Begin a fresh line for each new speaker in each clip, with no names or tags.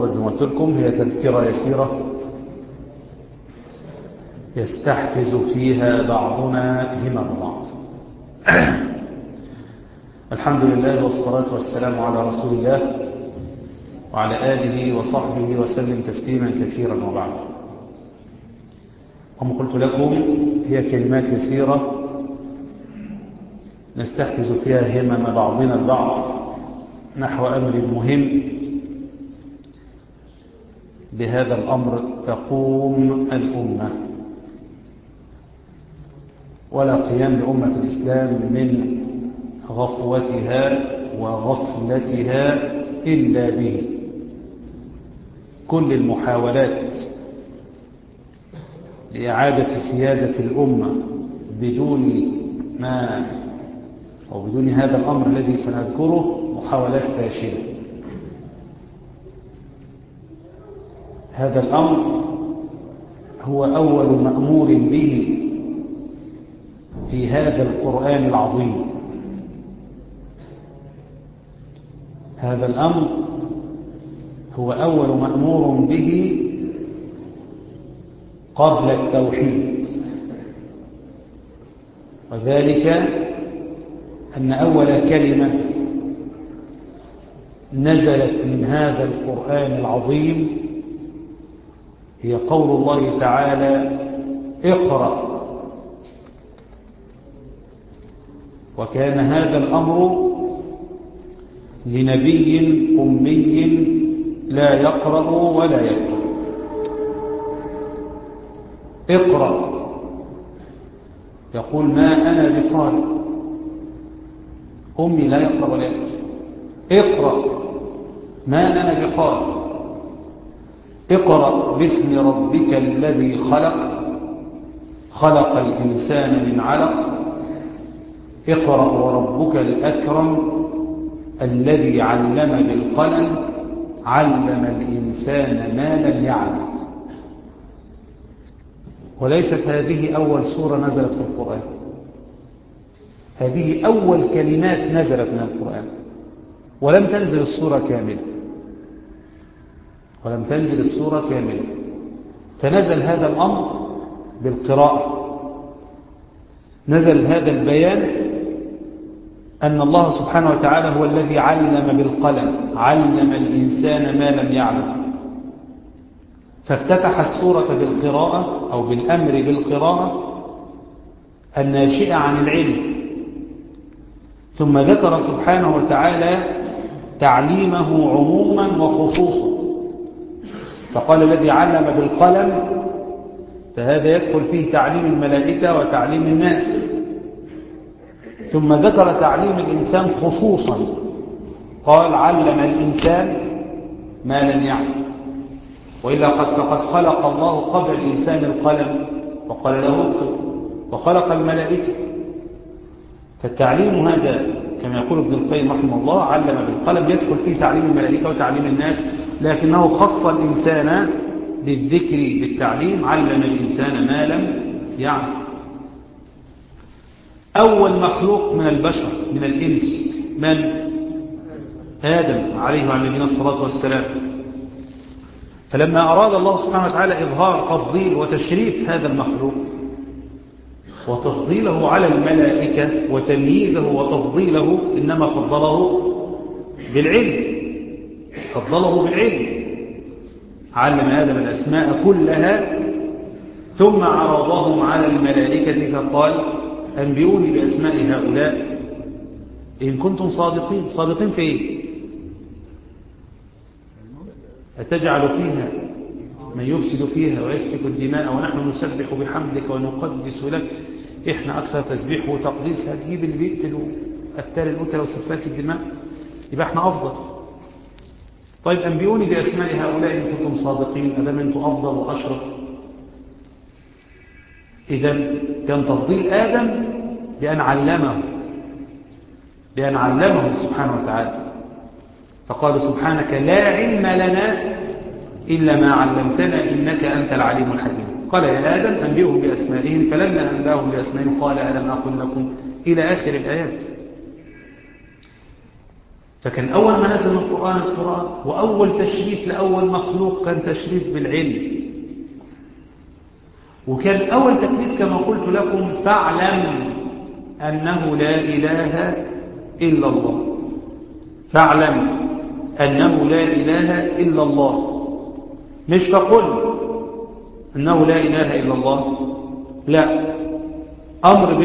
سبق زي ما قلت لكم هي تذكرة يسيرة يستحفز فيها بعضنا همم بعض. الحمد لله والصلاة والسلام على رسول الله وعلى آله وصحبه وسلم تسليما كثيرا وبعد. كما قلت لكم هي كلمات يسيرة نستحفز فيها همم بعضنا البعض نحو أمر مهم. بهذا الأمر تقوم الأمة، ولا قيام لأمة الإسلام من غفوتها وغفلتها إلا به. كل المحاولات لإعادة سيادة الأمة بدون هذا الأمر الذي سنذكره محاولات فاشلة. هذا الأمر هو أول مأمور به في هذا القرآن العظيم. هذا الأمر هو أول مأمور به قبل التوحيد، وذلك أن أول كلمة نزلت من هذا القرآن العظيم هي قول الله تعالى: اقرأ. وكان هذا الأمر لنبي أمي لا يقرأ ولا يكتب. اقرأ، يقول ما أنا بقارئ، أمي لا يقرأ ولا يكتب. اقرأ، ما أنا بقارئ. اقرأ باسم ربك الذي خلق، خلق الإنسان من علق. اقرأ وربك الأكرم الذي علم بالقلم، علم الإنسان ما لم يعلم. وليست هذه أول سورة نزلت في القرآن، هذه أول كلمات نزلت من القرآن، ولم تنزل السورة كاملة، فنزل هذا الأمر بالقراءة، نزل هذا البيان أن الله سبحانه وتعالى هو الذي علم بالقلم، علم الإنسان ما لم يعلم. فافتتح السورة بالقراءة أو بالأمر بالقراءة الناشئة عن العلم، ثم ذكر سبحانه وتعالى تعليمه عموما وخصوصا، فقال الذي علم بالقلم، فهذا يدخل فيه تعليم الملائكة وتعليم الناس. ثم ذكر تعليم الإنسان خصوصا، قال علم الإنسان ما لم يعلم. وإلا فقد خلق الله قبل الإنسان القلم وقال له اكتب، وخلق الملائكة. فالتعليم هذا كما يقول ابن القيم رحمه الله علم بالقلم، يدخل فيه تعليم الملائكة وتعليم الناس، لكنه خص الإنسان بالذكر بالتعليم، علم الإنسان ما لم يعلم. أول مخلوق من البشر من الإنس من؟ آدم عليه وعلى نبينا الصلاة والسلام. فلما أراد الله سبحانه وتعالى إظهار تفضيل وتشريف هذا المخلوق وتفضيله على الملائكة وتمييزه وتفضيله، إنما فضله بالعلم، علم آدم الأسماء كلها ثم عرضهم على الملائكة فقال أنبئوني بأسماء هؤلاء إن كنتم صادقين. صادقين في إيه؟ أتجعل فيها من يفسد فيها ويسفك الدماء ونحن نسبح بحمدك ونقدس لك. إحنا أكثر تسبيح وتقديس، هتجيب اللي بيقتل التالي القتل وسفاك الدماء، يبقى إحنا أفضل. طيب أنبئوني بأسماء هؤلاء إن كنتم صادقين، أدام أنتم أفضل وأشرف. إذن كان تفضيل آدم بأن علمه سبحانه وتعالى. فقال سبحانك لا علم لنا إلا ما علمتنا إنك أنت العليم الحكيم. قال يا آدم أنبئهم بأسمائهم، فلما أنبأهم بأسمائهم قال ألم أقل لكم، إلى آخر الآيات. فكان أول ما نزل القرآن وأول تشريف لأول مخلوق كان تشريف بالعلم. وكان أول تكليف كما قلت لكم فاعلم أنه لا إله إلا الله. فاعلم أنه لا إله إلا الله، مش فقل أنه لا إله إلا الله، لا، أمر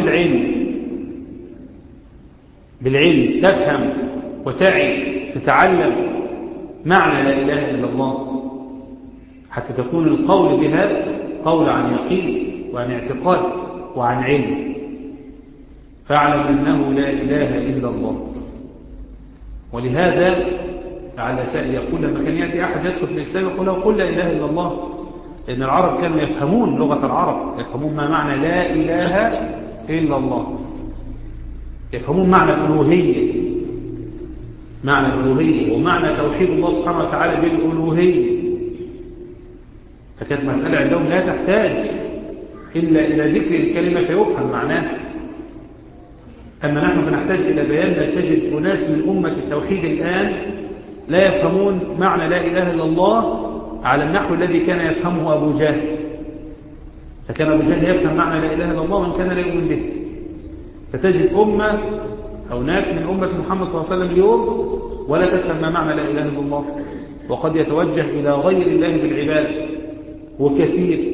بالعلم تفهم وتعي تتعلم معنى لا إله إلا الله، حتى تكون القول بها قول عن يقين وعن اعتقاد وعن علم. فاعلم أنه لا إله إلا الله. ولهذا على سائل يقول لما كان يأتي أحد يدخل في الإسلام يقول له قل لا إله إلا الله، لأن العرب كانوا يفهمون لغة العرب، يفهمون ما معنى لا إله إلا الله، يفهمون معنى الألوهية، معنى الألوهية ومعنى توحيد الله سبحانه وتعالى بالألوهية. فكانت مسألة عندهم لا تحتاج إلا إلى ذكر الكلمة فيفهم معناها. أما نحن فنحتاج إلى بيان. لا تجد أناس من أمة التوحيد الآن لا يفهمون معنى لا إله إلا الله على النحو الذي كان يفهمه أبو جهل. فكان أبو جهل يفهم معنى لا إله إلا الله وإن كان لا يؤمن به. فتجد أمة أو ناس من أمة محمد صلى الله عليه وسلم اليوم ولا تفهم ما معنى لا إله إلا الله، وقد يتوجه إلى غير الله بالعبادة. وكثير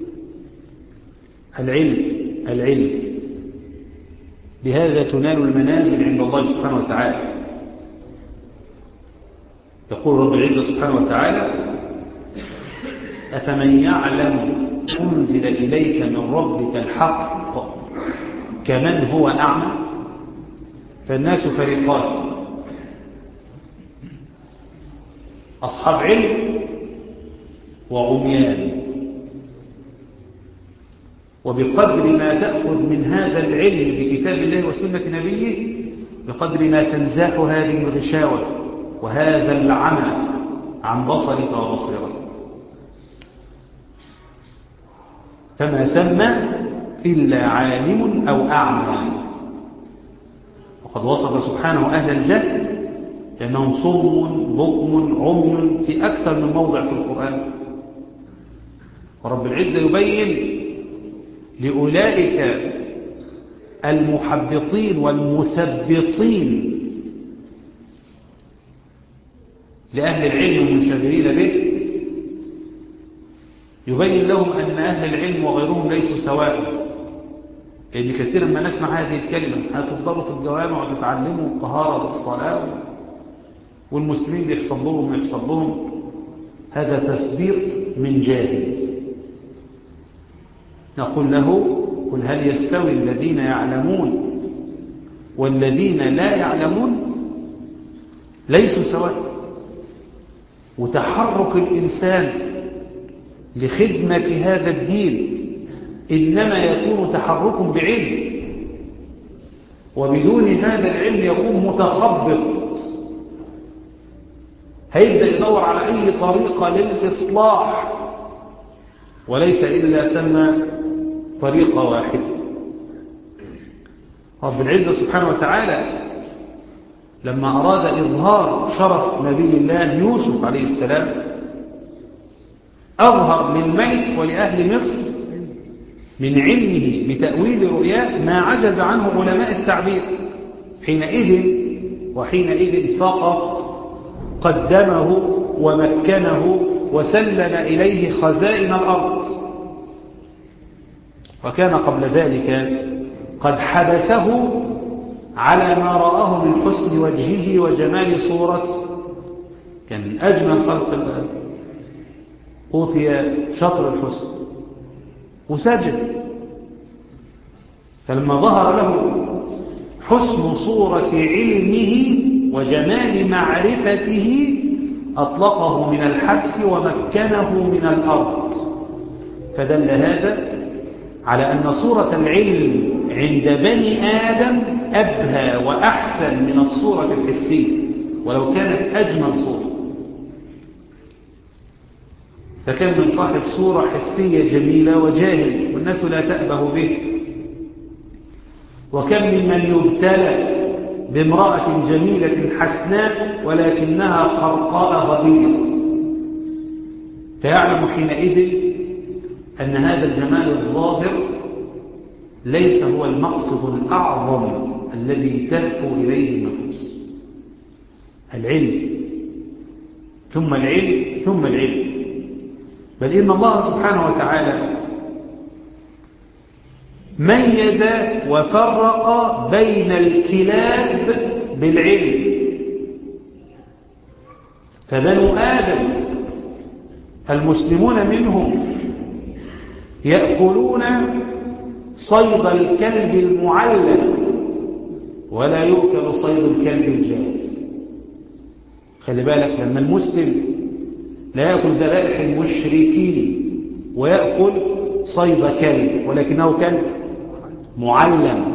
العلم بهذا تنال المنازل عند الله سبحانه وتعالى. يقول رب العزة سبحانه وتعالى أفمن يعلم أنزل إليك من ربك الحق كمن هو أعمى. فالناس فريقان، أصحاب علم وعميان. وبقدر ما تأخذ من هذا العلم بكتاب الله وسنة نبيه بقدر ما تنزاح هذه الغشاوة وهذا العمى عن بصرك وبصيرتك. فما ثم إلا عالم أو أعمى. وقد وصف سبحانه أهل الجهل لأنهم صم بكم عمي في أكثر من موضع في القرآن. ورب العزة يبين لأولئك المحبطين والمثبطين لأهل العلم المنشغلين به، يبين لهم أن أهل العلم وغيرهم ليسوا سواء. لأن كثيرا ما نسمع هذه الكلمة هتفضلوا في الجوامع وتتعلموا الطهارة والصلاة والمسلمين بيحصل لهم ويحصل لهم. هذا تثبيط من جاهل. نقول له قل هل يستوي الذين يعلمون والذين لا يعلمون؟ ليسوا سواء. وتحرك الإنسان لخدمة هذا الدين إنما يكون تحرك بعلم، وبدون هذا العلم يكون متخبط، هيبدأ يدور على أي طريقة للإصلاح وليس إلا ثم طريقة واحدة. رب العزة سبحانه وتعالى لما أراد إظهار شرف نبي الله يوسف عليه السلام أظهر للملك ولأهل مصر من علمه بتأويل رؤياه ما عجز عنه علماء التعبير. حينئذ فقط قدمه ومكنه وسلم إليه خزائن الأرض. وكان قبل ذلك قد حبسه على ما رآه من حسن وجهه وجمال صورته. كان من أجمل خلق الله، أوتي شطر الحسن وسجد. فلما ظهر له حسن صورة علمه وجمال معرفته أطلقه من الحبس ومكنه من الأرض. فدل هذا على أن صورة العلم عند بني آدم أبهى وأحسن من الصورة الحسية ولو كانت أجمل صورة. فكان من صاحب صورة حسية جميلة وجاهل والناس لا تأبه به. وكم ممن يبتلى بامرأة جميلة حسناء ولكنها خرقاء غبية، فيعلم حينئذ أن هذا الجمال الظاهر ليس هو المقصد الأعظم الذي تهفو إليه النفوس. العلم ثم العلم ثم العلم. بل إن الله سبحانه وتعالى ميز وفرق بين الكلاب بالعلم. فبنو آدم المسلمون منهم يأكلون صيد الكلب المعلم ولا يؤكل صيد الكلب الجاهل. خلي بالك، لما المسلم لا يأكل ذبائح المشركين ويأكل صيد كلب ولكنه كلب معلم،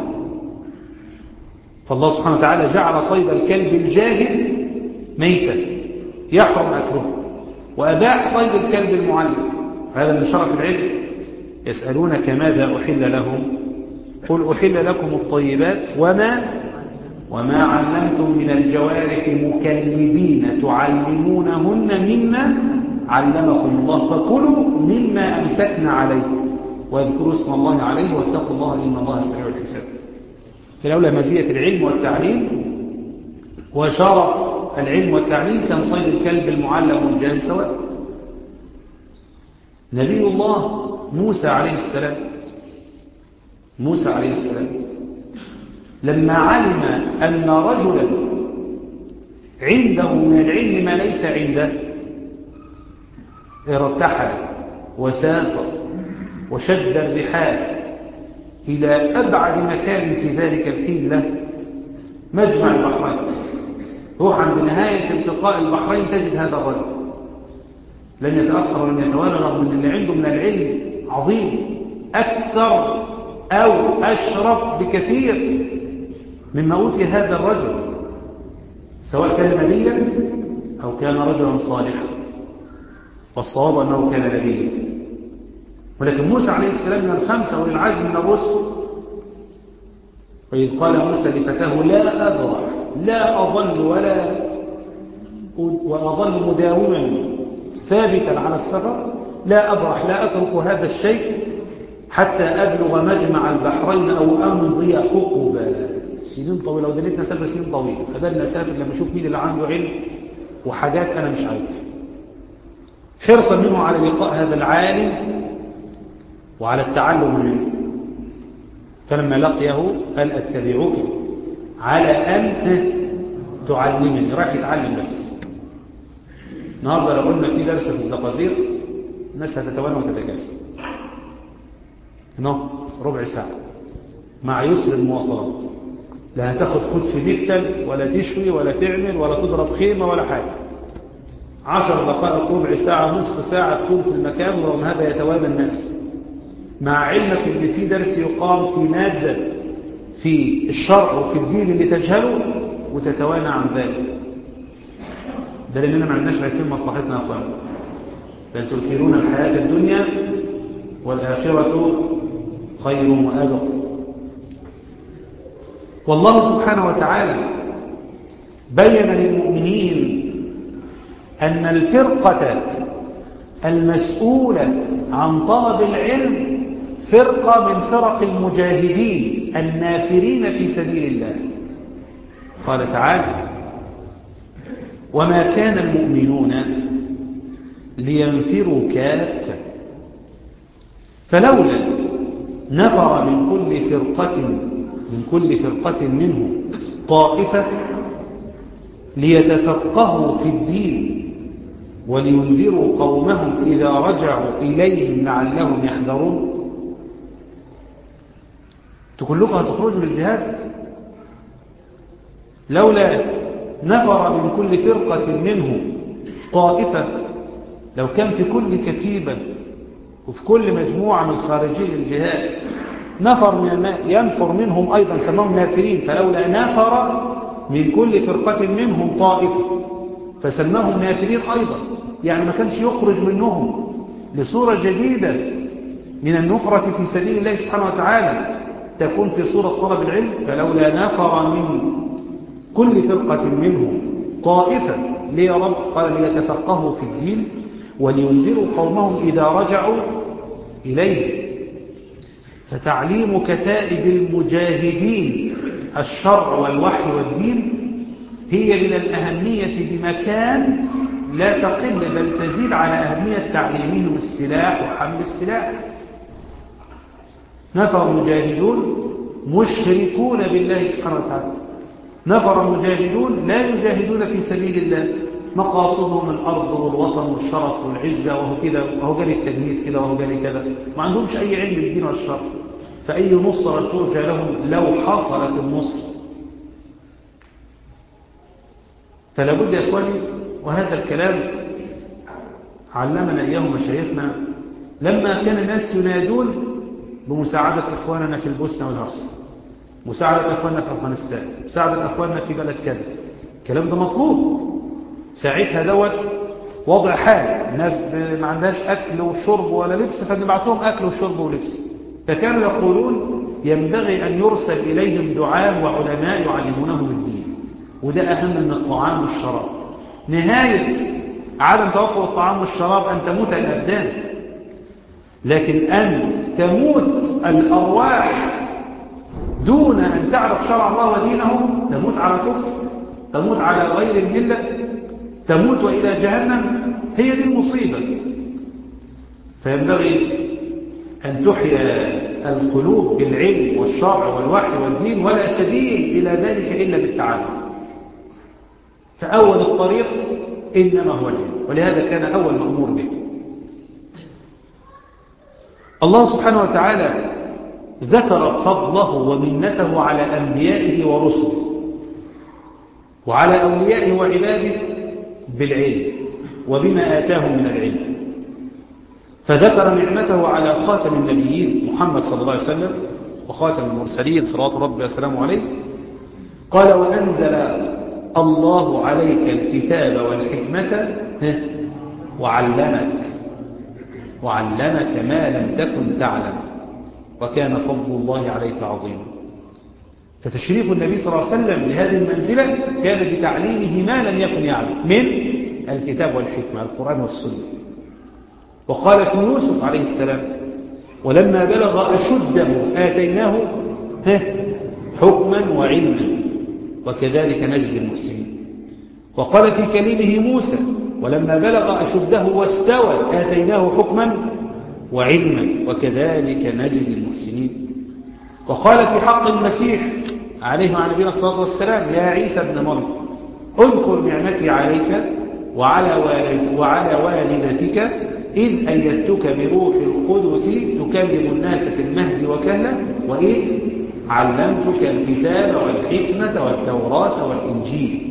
فالله سبحانه وتعالى جعل صيد الكلب الجاهل ميتا يحرم أكله، وأباح صيد الكلب المعلم. هذا من شرف العلم. يسألونك ماذا أحل لهم قل أحل لكم الطيبات وما علمتم من الجوارح مكلبين تعلمونهن مما علمكم الله فكلوا مما أمسكنا عليكم واذكروا اسم الله عليه واتقوا الله إن الله سريع الحساب. فلولا مزية العلم والتعليم وشرف العلم والتعليم كان صيد الكلب المعلم والجاهل سواء. نبي الله موسى عليه السلام لما علم أن رجلا عنده من العلم ما ليس عنده ارتحل وسافر وشد الرحال إلى أبعد مكان في ذلك الحين له مجمع البحرين. روح عند نهاية التقاء البحرين تجد هذا الرجل لن يتأخر ولن يتوالى، رغم من اللي عنده من العلم عظيم أكثر أو أشرف بكثير مما أوتي هذا الرجل، سواء كان نبيا أو كان رجلا صالحا، والصواب أنه كان نبيا. ولكن موسى عليه السلام من الخمسة والعزم من الرسل. وإذ قال موسى لفتاه لا أبرح لا أظل وأظل مداوما ثابتا على السفر، لا أبرح لا أترك هذا الشيء حتى أبلغ مجمع البحرين أو أمضي حقبا. سنين طويلة، ودنيتنا سافر سنين طويلة، فدلنا سافر لما أشوف مين اللي عنده علم وحاجات أنا مش عارف، حرصا منه على لقاء هذا العالم وعلى التعلم منه. فلما لقيه قال أتبعوك على أن تعلمني، رايح يتعلم بس. النهارده لو قلنا في درس في الزقازيق الناس هتتوانى وتتكاسل، انه ربع ساعة مع يسر المواصلات، لا هتاخد خد في مكتب ولا تشوي ولا تعمل ولا تضرب خيمة ولا حاجة. 10 دقائق ربع ساعة نصف ساعة تكون في المكان، ورغم هذا يتوانى الناس، مع علمك ان في درس يقام في مادة في الشرع وفي الدين اللي تجهله وتتوانى عن ذلك. ده لأننا ما عندناش عارفين مصلحتنا يا أخوان، بل تؤثرون الحياة الدنيا والآخرة خير وأبق. والله سبحانه وتعالى بين للمؤمنين أن الفرقة المسؤولة عن طلب العلم فرقة من فرق المجاهدين النافرين في سبيل الله. قال تعالى وما كان المؤمنون لينفروا كافة فلولا نفر من كل فرقة منهم طائفة ليتفقهوا في الدين ولينذروا قومهم إذا رجعوا إليهم لعلهم يحذرون. كلكم هتخرجوا للجهاد، لولا نفر من كل فرقة منهم طائفة، لو كان في كل كتيبة وفي كل مجموعة من خارجين الجهاد نفر من الناس ينفر منهم أيضا سماهم نافرين، فلولا نفر من كل فرقة منهم طائفة فسماهم نافرين أيضا، يعني ما كانش يخرج منهم لصورة جديدة من النفرة في سبيل الله سبحانه وتعالى تكون في صورة طلب العلم. فلولا نفر من كل فرقة منهم طائفة ليه يا رب؟ قال ليتفقهوا في الدين ولينذروا قومهم إذا رجعوا إليه. فتعليم كتائب المجاهدين الشرع والوحي والدين هي من الأهمية بمكان لا تقل بل تزيد على أهمية تعليمهم السلاح وحمل السلاح. نفر مجاهدون مشركون بالله سبحانه وتعالى، نفر مجاهدون لا يجاهدون في سبيل الله، مقاصدهم الأرض والوطن والشرف والعزة وهو كده، وهو جالي التجنيد كده وهو جالي كذا، ما عندهمش أي علم بالدين والشرف، فأي نصرة ترجى لهم لو حصلت النصر. فلا بد يا إخواني، وهذا الكلام علمنا إياه مشايخنا لما كان الناس ينادون بمساعدة إخواننا في البوسنة والهرسك، مساعدة إخواننا في أفغانستان، مساعدة إخواننا في بلد كذا، الكلام ده مطلوب ساعتها. دوت وضع حال، الناس ما عندهاش أكل وشرب ولا لبس، فنبعتهم أكل وشرب ولبس، فكانوا يقولون ينبغي أن يرسل إليهم دعاة وعلماء يعلمونهم الدين، وده أهم من الطعام والشراب. نهاية عدم توفر الطعام والشراب أن تموت الأبدان، لكن أن تموت الأرواح دون أن تعرف شرع الله ودينه، تموت على كفر، تموت على غير الملة، تموت وإلى جهنم، هي دي المصيبة. فينبغي أن تحيا القلوب بالعلم والشرع والوحي والدين، ولا سبيل إلى ذلك إلا بالتعلم. فأول الطريق إنما هو العلم، ولهذا كان أول مأمور به. الله سبحانه وتعالى ذكر فضله ومنته على أنبيائه ورسله وعلى أوليائه وعباده بالعلم وبما آتاهم من العلم. فذكر نعمته على خاتم النبيين محمد صلى الله عليه وسلم وخاتم المرسلين صلوات ربي وسلامه عليه. قال وأنزل الله عليك الكتاب والحكمة وعلمك ما لم تكن تعلم وكان فضل الله عليك عظيما. فتشريف النبي صلى الله عليه وسلم لهذه المنزلة كان بتعليمه ما لم يكن يعلم من الكتاب والحكمة، القرآن والسنة. وقال في يوسف عليه السلام ولما بلغ أشده آتيناه حكما وعلما وكذلك نجزي المحسنين. وقال في كلمه موسى ولما بلغ أشده واستوى آتيناه حكما وعلما وكذلك نجزي المحسنين. وقال في حق المسيح عليه وعلى نبينا الصلاة والسلام يا عيسى ابن مريم اذكر نعمتي عليك وعلى والدتك إذ أيدتك بروح القدس تكلم الناس في المهد وكهلا وإذ علمتك الكتاب والحكمة والتوراة والإنجيل.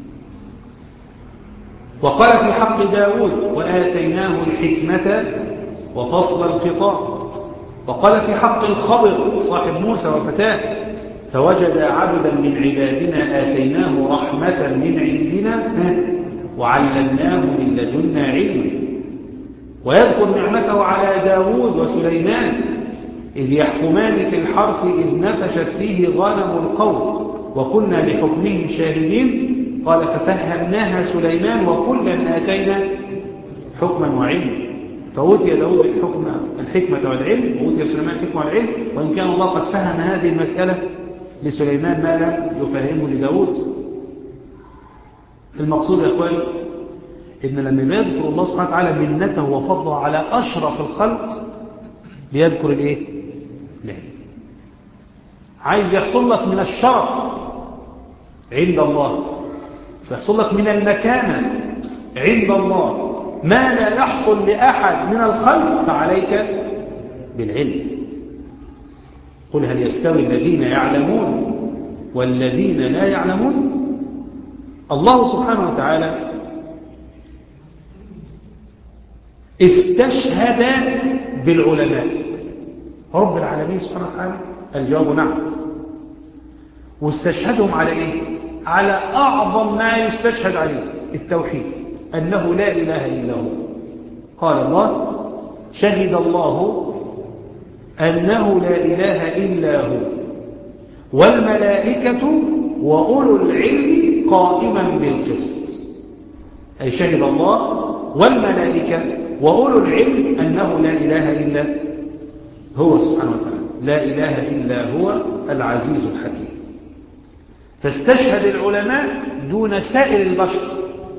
وقال في حق داود وآتيناه الحكمة وفصل الخطاب. وقال في حق الخضر صاحب موسى وفتاه فوجد عبدا من عبادنا آتيناه رحمة من عندنا وعلمناه من لدنا علما. ويذكر نعمته على داود وسليمان إذ يحكمان في الحرث إذ نفشت فيه غنم القوم وكنا لحكمهم شاهدين. قال ففهمناها سليمان وكلا آتينا حكما وعلما. فأوتي داود الحكمة والعلم وأوتي سليمان الحكمة والعلم، وإن كان الله قد فهم هذه المسألة لسليمان ما لم يفهمه لداود. المقصود يا أخواني إن لما يذكر الله سبحانه وتعالى منته وفضله على أشرف الخلق بيذكر الإيه؟ العلم. عايز يحصل لك من الشرف عند الله ويحصل لك من المكانة عند الله ما لا يحصل لأحد من الخلق فعليك بالعلم. قل هل يستوي الذين يعلمون والذين لا يعلمون. الله سبحانه وتعالى استشهد بالعلماء رب العالمين سبحانه وتعالى. الجواب نعم. واستشهدهم على ايه؟ على اعظم ما يستشهد عليه التوحيد، انه لا اله الا هو. قال الله شهد الله انه لا اله الا هو والملائكة وأولو العلم قائما بالقسط، أي شهد الله والملائكة وأولو العلم أنه لا إله إلا هو سبحانه وتعالى، لا إله إلا هو العزيز الحكيم. فاستشهد العلماء دون سائر البشر.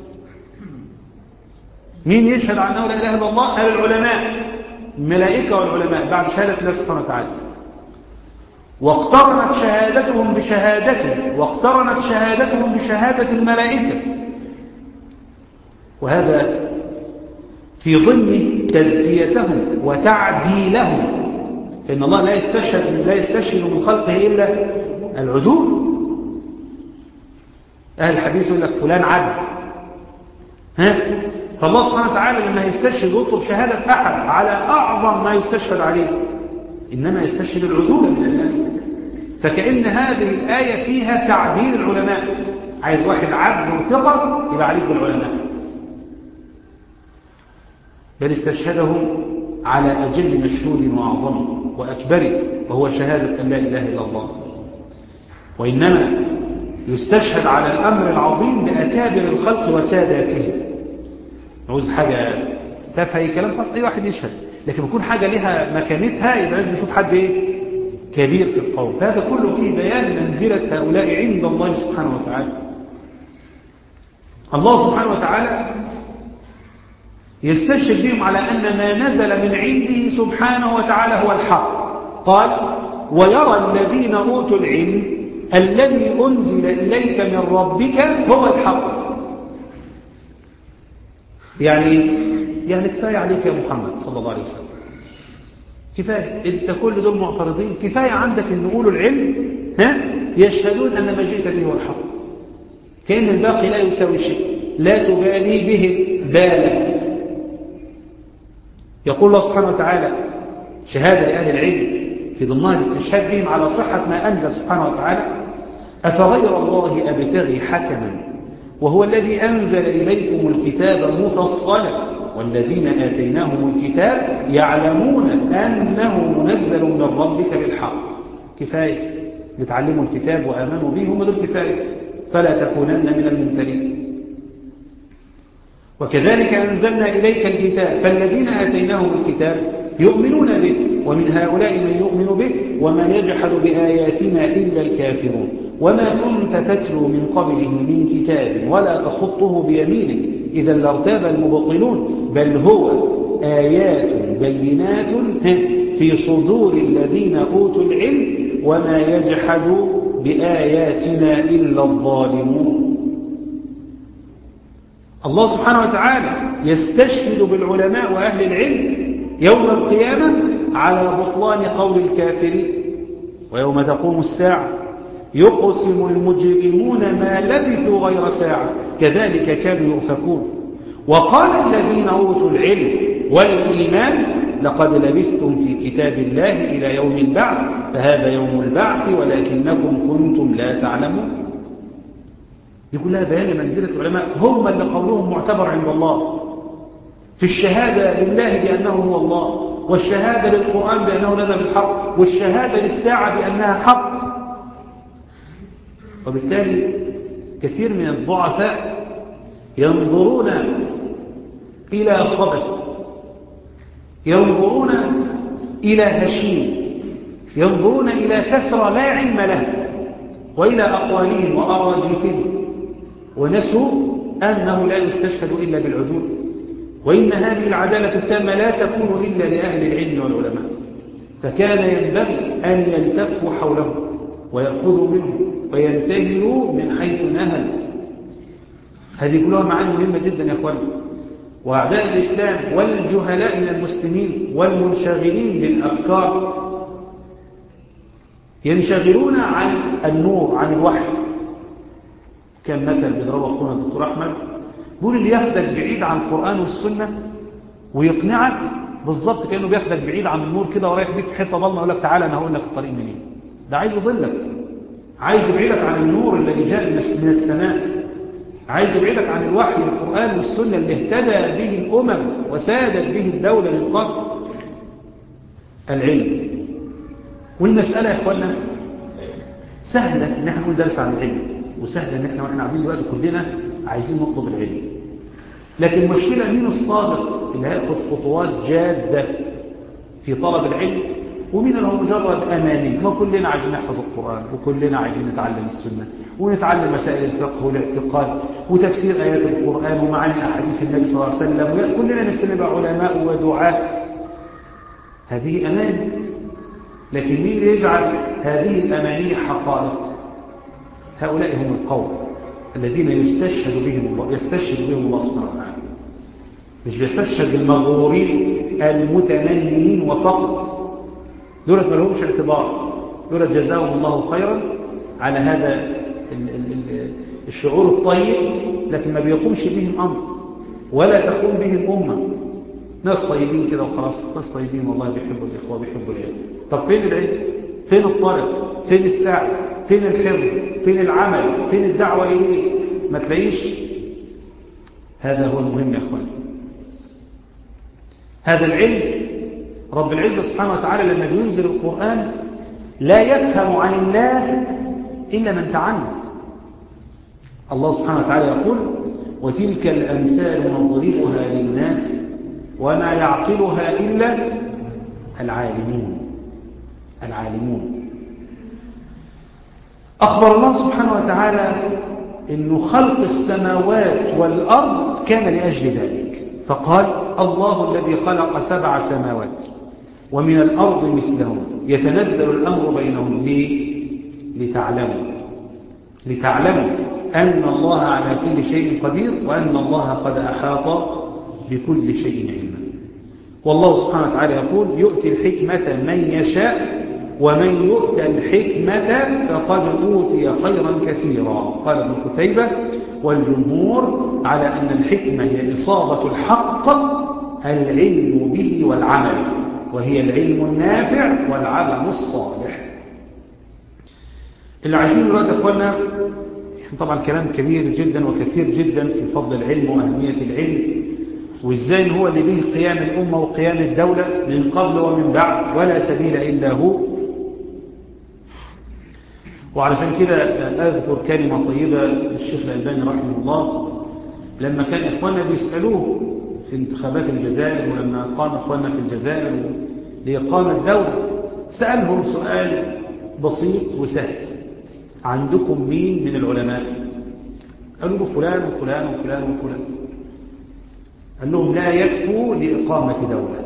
مين يشهد عن أنه لا إله إلا الله؟ قال العلماء، الملائكة والعلماء بعد شهادة الله سبحانه وتعالى. واقترنت شهادتهم بشهادته، واقترنت شهادتهم بشهادة الملائكة، وهذا في ضمن تزكيتهم وتعديلهم، فإن الله لا يستشهد من خلقه إلا العدول. أهل الحديث يقول لك فلان عبد، فالله سبحانه وتعالى لما يستشهد ويطلب شهادة أحد على أعظم ما يستشهد عليه، إنما يستشهد العدول من الناس. فكأن هذه الآية فيها تعديل العلماء، عايز واحد عبد وثقة يبقى عليك بالعلماء، بل استشهدهم على أجل مشهود وأعظم وأكبر، وهو شهادة أن لا إله إلا الله. وإنما يستشهد على الأمر العظيم لأكابر الخلق وساداتهم. نعوز حاجة تفهي كلام خاص أي واحد يشهد، لكن يكون حاجة لها مكانتها يبقى لازم نشوف حد كبير في القوم. فهذا كله فيه بيان منزلة هؤلاء عند الله سبحانه وتعالى. الله سبحانه وتعالى يستشهد بهم على أن ما نزل من عنده سبحانه وتعالى هو الحق. قال: ويرى الذين أوتوا العلم الذي أنزل إليك من ربك هو الحق. يعني كفاية عليك يا محمد صلى الله عليه وسلم، كفاية انت كل دول معترضين، كفاية عندك ان أولو العلم يشهدون أن ما جئت به هو الحق، كأن الباقي لا يساوي شيء، لا تبالي به بالا. يقول الله سبحانه وتعالى شهادة لأهل العلم في ضمنها الاستشهاد بهم على صحة ما أنزل سبحانه وتعالى: أفغير الله أبتغي حكما وهو الذي أنزل إليكم الكتاب مفصلا والذين آتيناهم الكتاب يعلمون أنه منزل من ربك بالحق. كفاية لتعلموا الكتاب وآمنوا به، هم ذو كفاية، فلا تكونن من الممتلين. وكذلك أنزلنا إليك الكتاب فالذين آتيناهم الكتاب يؤمنون به ومن هؤلاء من يؤمن به وما يجحد بآياتنا إلا الكافرون وما كنت تتلو من قبله من كتاب ولا تخطه بيمينك إذا لارتاب المبطلون بل هو آيات بينات في صدور الذين أوتوا العلم وما يجحد بآياتنا إلا الظالمون. الله سبحانه وتعالى يستشهد بالعلماء وأهل العلم يوم القيامة على بطلان قول الكافرين. ويوم تقوم الساعة يقسم المجرمون ما لبثوا غير ساعة كذلك كانوا يؤفكون. وقال الذين أوتوا العلم والإيمان لقد لبثتم في كتاب الله إلى يوم البعث فهذا يوم البعث ولكنكم كنتم لا تعلمون. دي كلها بيان منزلة العلماء، هم اللي قولهم معتبر عند الله في الشهادة لله بأنه هو الله، والشهادة للقرآن بأنه نزل بالحق، والشهادة للساعة بأنها حق. وبالتالي كثير من الضعفاء ينظرون إلى خبث، ينظرون إلى هشيم، ينظرون إلى كثرة لا علم له وإلى أقوالهم وأراجيفهم، ونسوا أنه لا يستشهد إلا بالعدول، وإن هذه العدالة التامة لا تكون إلا لأهل العلم والعلماء. فكان ينبغي أن يلتفوا حوله ويأخذوا منه وينتهلوا من حيث نهل. هذه كلها معاني مهمة جدا يا أخوان. وأعداء الإسلام والجهلاء من المسلمين والمنشغلين بالأفكار ينشغلون عن النور، عن الوحي. كان مثل بيضربه أخونا الدكتور أحمد، بيقول اللي ياخدك بعيد عن القرآن والسنة ويقنعك بالظبط كأنه بياخدك بعيد عن النور كده ورايح بيك في حتة ضلمة يقول لك تعالى أنا هقول لك الطريق منين. ده عايز يضلك، عايز يبعدك عن النور الذي جاء من السماء، عايز يبعدك عن الوحي والقرآن والسنة اللي اهتدى به الأمم وسادت به الدولة من قبل. العلم والمسألة يا إخواننا سهلة إن احنا نقول درس عن العلم، وسهل ان احنا واحنا قاعدين دلوقتي كلنا عايزين نطلب العلم. لكن المشكلة مين الصادق اللي هياخد خطوات جادة في طلب العلم، ومين اللي هو مجرد أماني؟ ما كلنا عايزين نحفظ القرآن، وكلنا عايزين نتعلم السنة، ونتعلم مسائل الفقه والاعتقاد وتفسير آيات القرآن ومعاني أحاديث النبي صلى الله عليه وسلم، كلنا نفسنا نبقى علماء ودعاة. هذه أماني. لكن مين اللي يجعل هذه الأمانية حقائق؟ هؤلاء هم القوم الذين يستشهد بهم الله سبحانه وتعالى. مش بيستشهد بالمغرورين المتمنيين وفقط، دولت ما لهمش اعتبار، دولت جزاهم الله خيرا على هذا الشعور الطيب، لكن ما بيقومش بهم أمر ولا تقوم بهم أمة. ناس طيبين كده وخلاص، ناس طيبين والله بيحبوا الإخوة بيحبوا العلم. طب فين العلم؟ فين الطلب؟ فين السعي؟ فين الحفظ؟ فين العمل؟ فين الدعوة إليه؟ ما تلاقيش. هذا هو المهم يا أخوان. هذا العلم رب العزة سبحانه وتعالى لما بينزل القرآن لا يفهم عن الله إلا من تعلم. الله سبحانه وتعالى يقول: وتلك الأمثال نضربها للناس وما يعقلها إلا العالمون. أخبر الله سبحانه وتعالى إنه خلق السماوات والأرض كان لأجل ذلك، فقال: الله الذي خلق 7 سماوات ومن الأرض مثلهم يتنزل الأمر بينهم. ليه؟ لتعلموا أن الله على كل شيء قدير وأن الله قد أحاط بكل شيء علما. والله سبحانه وتعالى يقول: يؤتي الحكمة من يشاء ومن يؤت الحكمة فقد أوتي خيرا كثيرا. قال ابن قتيبة: والجمهور على أن الحكمة هي إصابة الحق، العلم به والعمل، وهي العلم النافع والعمل الصالح. اللي عايزين دلوقتي يا اخوانا، طبعا كلام كبير جدا وكثير جدا في فضل العلم وأهمية العلم، وإزاي هو اللي به قيام الأمة وقيام الدولة من قبل ومن بعد، ولا سبيل إلا هو. وعلشان كده أذكر كلمة طيبة للشيخ الألباني رحمه الله لما كان إخواننا بيسألوه في انتخابات الجزائر، ولما قام إخواننا في الجزائر لإقامة دولة، سألهم سؤال بسيط وسهل: عندكم مين من العلماء؟ قالوا له فلان وفلان وفلان وفلان. قال لهم: لا يكفوا لإقامة دولة،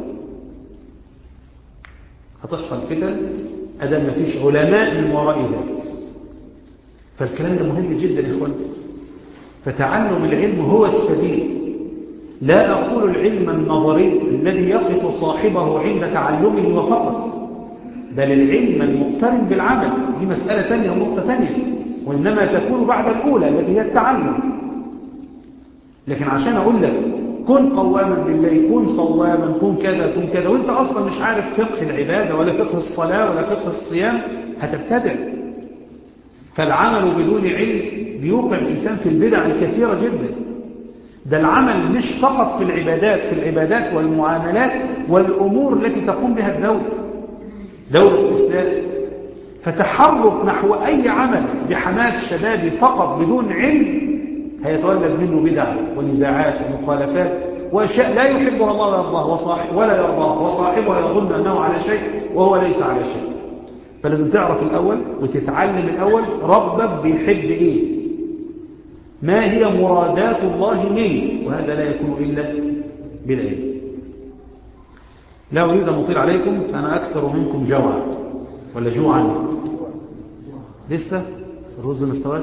هتحصل فتن أدام ما فيش علماء من وراء ذلك. فالكلام ده مهم جدا يا إخوان. فتعلم العلم هو السبيل. لا أقول العلم النظري الذي يقف صاحبه عند تعلمه وفقط، بل العلم المقترن بالعمل. دي مسألة تانية ونقطة تانية، وإنما تكون بعد الأولى التي هي التعلم. لكن عشان أقول لك كن قواما بالله، كن صواما، كن كذا كن كذا، وانت أصلا مش عارف فقه العبادة ولا فقه الصلاة ولا فقه الصيام، هتبتدع. فالعمل بدون علم بيوقع الإنسان في البدع الكثيرة جدا. ده العمل مش فقط في العبادات والمعاملات والأمور التي تقوم بها دولة الإسلام. فتحرك نحو أي عمل بحماس شبابي فقط بدون علم هيتولد منه بدع ونزاعات ومخالفات وأشياء لا يحبها الله ولا يرضاه، وصاحبها يظن أنه على شيء وهو ليس على شيء. فلازم تعرف الأول وتتعلم الأول ربك بيحب إيه، ما هي مرادات الله منه، وهذا لا يكون إلا بالعلم. لا أريد أن أطيل عليكم، فأنا أكثر منكم جوعا ولا جوعا. لسه الرز ما استواش.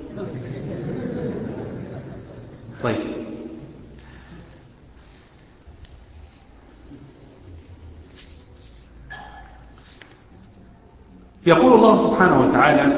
طيب، يقول الله سبحانه وتعالى: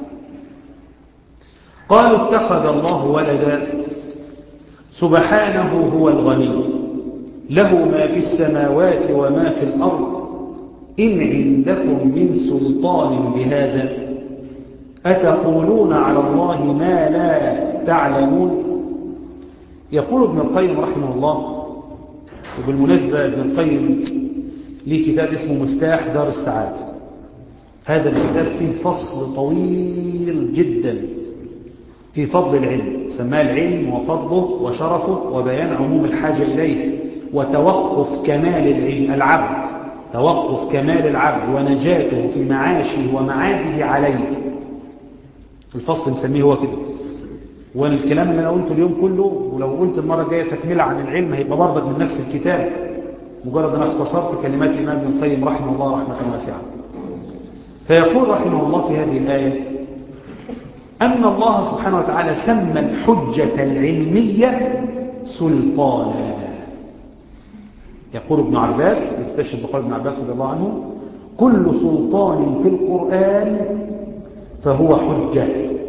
قالوا اتخذ الله ولدا سبحانه هو الغني له ما في السماوات وما في الأرض إن عندكم من سلطان بهذا أتقولون على الله ما لا تعلمون. يقول ابن القيم رحمه الله، وبالمناسبة ابن القيم ليه كتاب اسمه مفتاح دار السعادة. هذا الكتاب فيه فصل طويل جدا في فضل العلم، سماه العلم وفضله وشرفه وبيان عموم الحاجة إليه وتوقف كمال العبد، توقف كمال العبد ونجاته في معاشه ومعاده عليه. الفصل مسميه هو كده. والكلام اللي أنا قلته اليوم كله، ولو قلت المرة الجاية تكملة عن العلم هيبقى برضك من نفس الكتاب، مجرد أنا اختصرت كلمات الإمام ابن القيم رحمه الله رحمة واسعة. فيقول رحمه الله في هذه الآية أن الله سبحانه وتعالى سمى الحجة العلمية سلطانا. يقول ابن عباس، يستشهد بقول ابن عباس رضي الله عنه: كل سلطان في القرآن فهو حجة.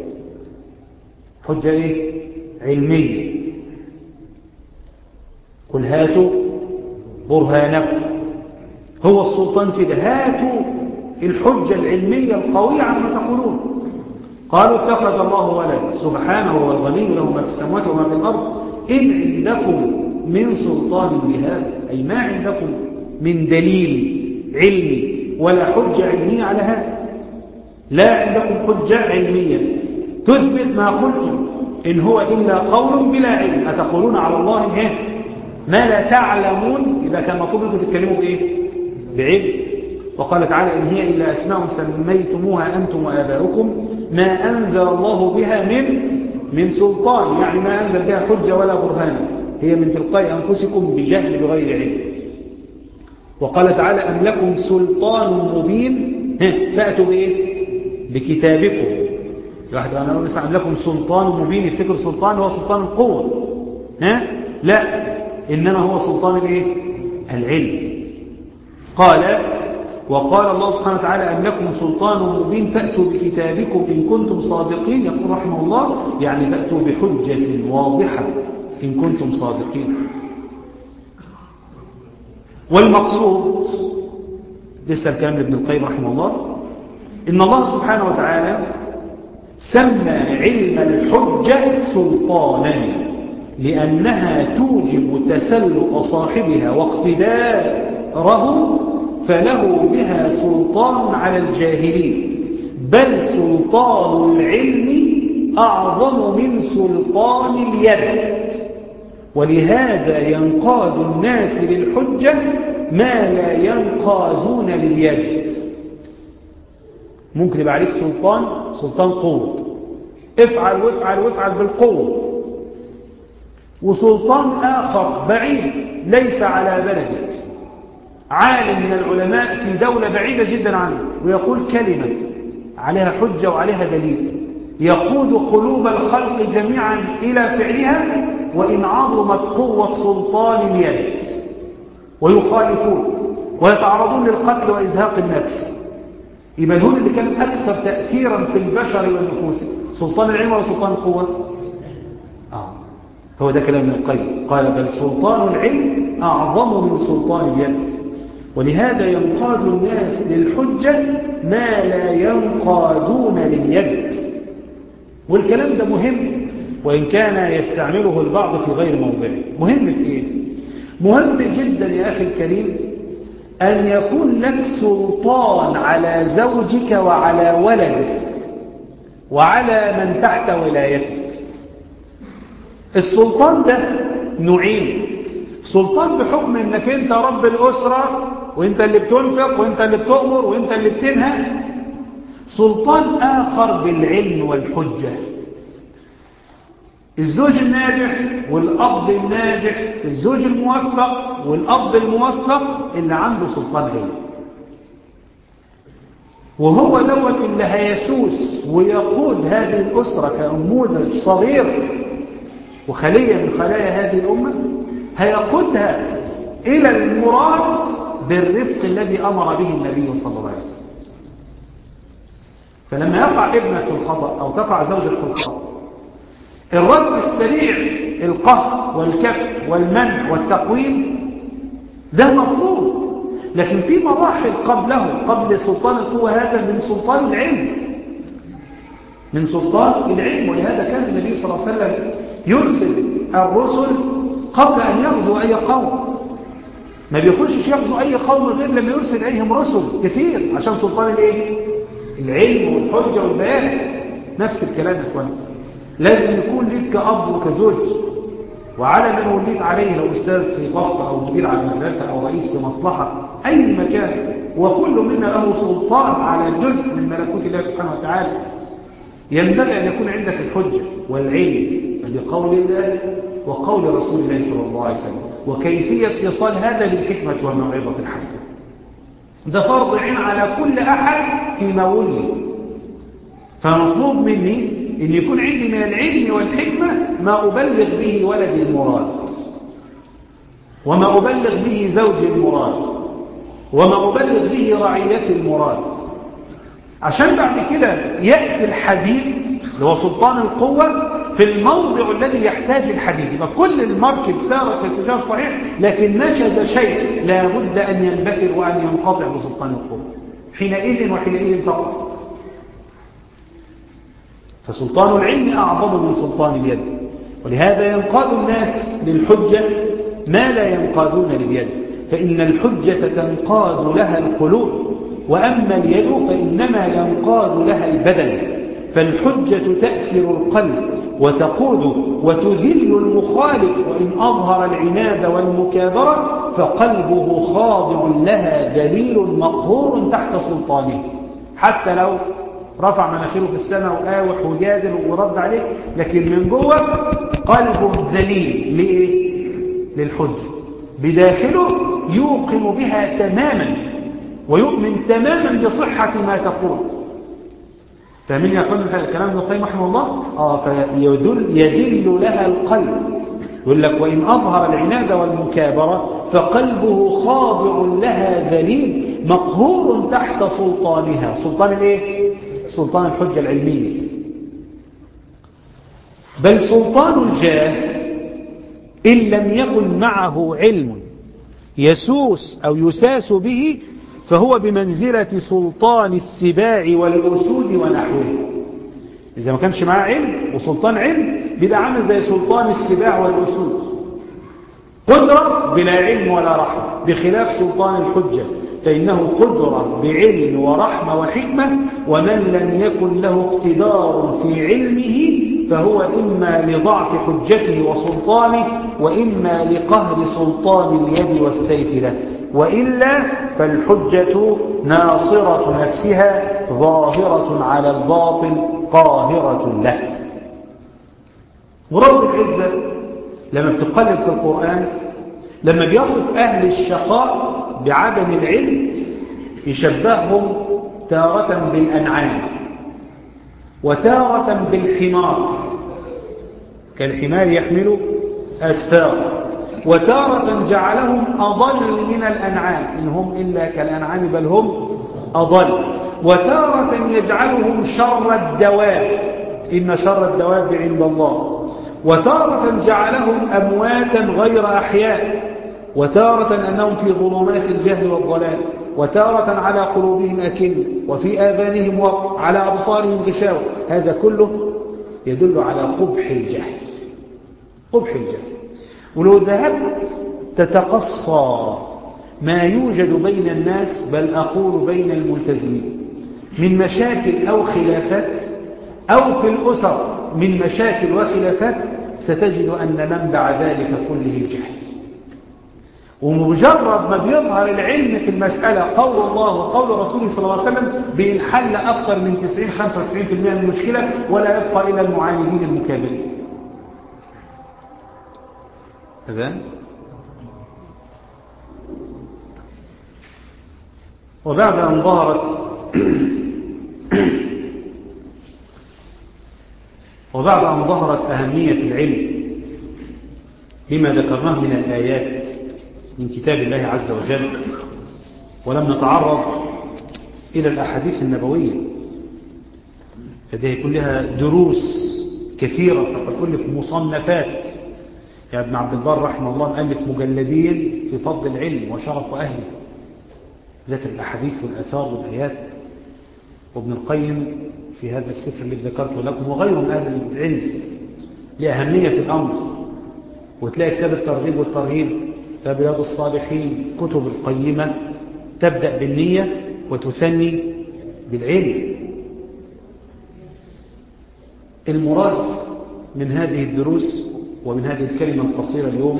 حجة ايه؟ علمية. قل هاتوا برهانكم. هو السلطان كده، هاتوا الحجة العلمية القوية عما تقولون. قالوا اتخذ الله ولدا سبحانه هو الغني له ما في السماوات وما في الأرض إن عندكم من سلطان بهذا، أي ما عندكم من دليل علمي ولا حجة علمية على هذا. لا عندكم حجة علمية تثبت ما قلتم إن هو إلا قول بلا علم، أتقولون على الله إيه ما لا تعلمون. إذا كان مطلوب لكم تتكلموا بإيه؟ بعلم. وقال تعالى: إن هي إلا أسماء سميتموها أنتم وآباؤكم ما أنزل الله بها من سلطان، يعني ما أنزل بها حجة ولا برهان، هي من تلقاء أنفسكم بجهل بغير علم. وقال تعالى: أم لكم سلطان مبين فأتوا بإيه؟ بكتابكم. واحد أنا أقول أم لكم سلطان مبين يفتكر سلطان هو سلطان القوة، لا، إنما هو سلطان الإيه؟ العلم. وقال الله سبحانه وتعالى: أم لكم سلطان مبين فأتوا بكتابكم إن كنتم صادقين. يقول رحمه الله يعني فأتوا بحجة واضحة إن كنتم صادقين. والمقصود لسه الكلام لابن القيم رحمه الله إن الله سبحانه وتعالى سمى علم الحجة سلطانا لأنها توجب تسلط صاحبها واقتداره، فله بها سلطان على الجاهلين، بل سلطان العلم أعظم من سلطان اليد. ولهذا ينقاد الناس للحجة ما لا ينقادون لليد. ممكن يبقى عليك سلطان قوة، افعل وافعل وافعل بالقوة، وسلطان آخر بعيد ليس على بلدك، عالم من العلماء في دولة بعيدة جدا عنك ويقول كلمة عليها حجة وعليها دليل يقود قلوب الخلق جميعا إلى فعلها وإن عظمت قوة سلطان اليد، ويخالفون ويتعرضون للقتل وإزهاق النفس. يبقى هو اللي كان أكثر تأثيرا في البشر والنفوس، سلطان العلم ولا سلطان القوة؟ هو ده كلام ابن القيم، قال: بل سلطان العلم أعظم من سلطان اليد. ولهذا ينقاد الناس للحجة ما لا ينقادون لليد. والكلام ده مهم، وإن كان يستعمله البعض في غير موضعه. مهم في إيه؟ مهم جدا يا أخي الكريم أن يكون لك سلطان على زوجك وعلى ولدك وعلى من تحت ولايتك. السلطان ده نوعين: سلطان بحكم انك انت رب الأسرة وانت اللي بتنفق وانت اللي بتؤمر وانت اللي بتنهى. سلطان آخر بالعلم والحجة، الزوج الناجح والأب الناجح، الزوج الموفق والأب الموفق اللي عنده سلطان علم، وهو دوت اللي هيسوس ويقود هذه الأسرة كنموذج صغير وخلية من خلايا هذه الأمة، هيقودها إلى المراد بالرفق الذي أمر به النبي صلى الله عليه وسلم. فلما يقع ابنك في الخطأ أو تقع زوجك في الخطأ، الرد السريع، القهر والكف والمنع والتقويم، ده مطلوب. لكن في مراحل قبله، قبل سلطان القوة هذا، من سلطان العلم، من سلطان العلم. ولهذا كان النبي صلى الله عليه وسلم يرسل الرسل قبل أن يغزو أي قوم، ما بيخشش يغزو أي قوم غير لما يرسل إليهم رسل كثير عشان سلطان الإيه؟ العلم والحجة والبيان. نفس الكلام يا إخوان. لازم يكون ليك كأب وكزوج، وعلى من وليت عليه، لو أستاذ في فصل أو مدير على المدرسة أو رئيس في مصلحة أي مكان، وكل منا له سلطان على جزء من ملكوت الله سبحانه وتعالى. ينبغي أن يكون عندك الحجة والعلم بقول الله وقول رسول الله صلى الله عليه وسلم، وكيفية إيصال هذا بالحكمة والموعظة الحسنة. ده فرض عين على كل أحد فيما ولي. فمطلوب مني أن يكون عندي من العلم والحكمة ما أبلغ به ولدي المراد، وما أبلغ به زوجي المراد، وما أبلغ به رعيتي المراد، عشان بعد كده يأتي الحديد اللي هو سلطان القوة في الموضع الذي يحتاج الحديد. يبقى كل المركب سارت في الاتجاه الصحيح، لكن نشد شيء لا بد أن ينبثر وأن ينقطع بسلطان القوة حينئذ وحينئذ فقط. فسلطان العلم أعظم من سلطان اليد، ولهذا ينقاد الناس للحجة ما لا ينقادون لليد، فإن الحجة تنقاد لها القلوب، وأما اليد فإنما ينقاد لها البدن. فالحجة تأسر القلب وتقود وتذل المخالف، وإن أظهر العناد والمكابرة فقلبه خاضع لها ذليل مقهور تحت سلطانه. حتى لو رفع مناخيره في السماء وآوح وجادل ورد عليه، لكن من جوه قلبه ذليل. لإيه؟ للحجة. بداخله يوقن بها تماما ويؤمن تماما بصحة ما تقول. فمن يقول مثل الكلام ابن القيم رحمه الله يدل لها القلب. يقول لك وإن أظهر العناد والمكابرة فقلبه خاضع لها ذليل مقهور تحت سلطانها. سلطان الايه؟ سلطان الحجة العلمية. بل سلطان الجاه إن لم يكن معه علم يسوس أو يساس به فهو بمنزلة سلطان السباع والأسود ونحوه. إذا ما كانش معاه علم وسلطان علم بيبقى عامل زي سلطان السباع والأسود، قدرة بلا علم ولا رحمة، بخلاف سلطان الحجة فإنه قدرة بعلم ورحمة وحكمة. ومن لم يكن له اقتدار في علمه فهو إما لضعف حجته وسلطانه، وإما لقهر سلطان اليد والسيف له، وإلا فالحجة ناصرة نفسها ظاهرة على الباطل قاهرة له. ورب العزة لما بتقلب في القرآن لما بيصف أهل الشقاء بعدم العلم يشبههم تارة بالأنعام وتارة بالحمار، كالحمار يحمل أسفار، وتارة جعلهم أضل من الأنعام إن هم إلا كالأنعام بل هم أضل، وتارة يجعلهم شر الدواب إن شر الدواب عند الله، وتارة جعلهم أمواتا غير أحياء، وتارة أنهم في ظلمات الجهل والضلال، وتارة على قلوبهم أكنة وفي آذانهم وقر على أبصارهم غشاوة. هذا كله يدل على قبح الجهل. قبح الجهل. ولو ذهبت تتقصى ما يوجد بين الناس، بل أقول بين الملتزمين، من مشاكل أو خلافات، أو في الأسر من مشاكل وخلافات، ستجد أن منبع ذلك كله الجهل. ومجرد ما بيظهر العلم في المسألة قول الله وقول رسوله صلى الله عليه وسلم بينحل أكثر من 90-95% من المشكلة، ولا يبقى إلا المعاندين المكابرين. تمام؟ وبعد أن ظهرت أهمية العلم بما ذكرناه من الآيات من كتاب الله عز وجل، ولم نتعرض إلى الأحاديث النبوية، فدي كلها دروس كثيرة فقد ألف مصنفات. يا ابن عبد البر رحمه الله ألف مجلدين في فضل العلم وشرف أهله، ذكر الأحاديث والآثار والآيات. وابن القيم في هذا السفر اللي ذكرته لكم وغيره من أهل العلم لأهمية الأمر. وتلاقي كتاب الترغيب والترهيب، كتاب رياض الصالحين، كتب القيمة تبدأ بالنية وتثني بالعلم. المراد من هذه الدروس ومن هذه الكلمة القصيرة اليوم